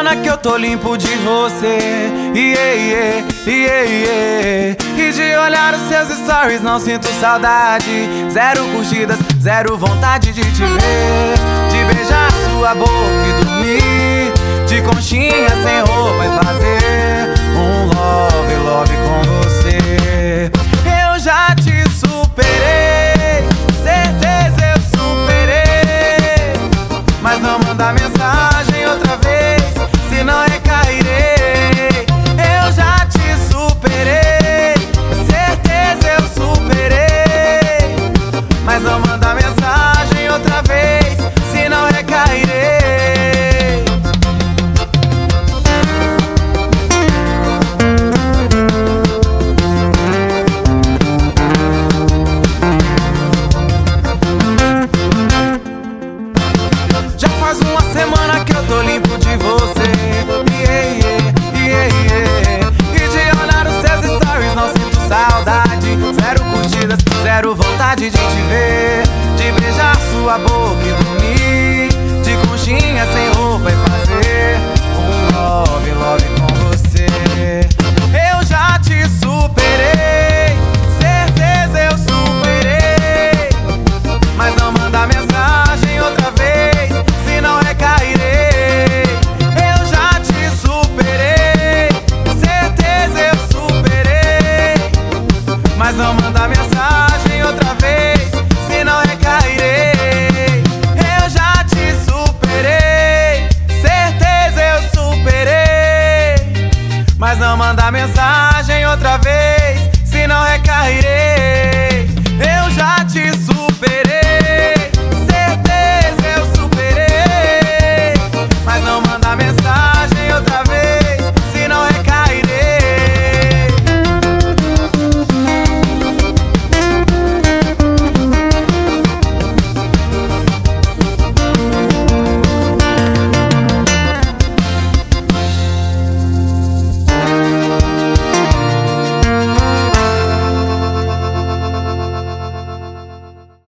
semana que eu tô limpo de você. E de olhar os seus stories não sinto saudade. Zero curtidas, zero vontade de te ver, de beijar sua boca e dormir de conchinha sem roupa e fazer um love com você. Eu já te superei, certeza eu superei, mas não manda mensagem outra vez, senão recairei. Eu já te superei, certeza eu superei, mas não manda mensagem outra vez, senão recairei. Já faz uma semana que eu tô limpo de você. E de olhar os seus stories não sinto saudade. Zero curtidas, zero vontade de te ver, de beijar sua boca e dormir de conchinha sem roupa e fazer um love com você. Eu já te superei, certeza eu superei, mas não manda mensagem outra vez, senão recairei. Eu já te superei, certeza eu superei, mas não manda mensagem outra vez, senão recairei. Eu já te superei, certeza eu superei, mas não manda mensagem outra vez, senão recairei.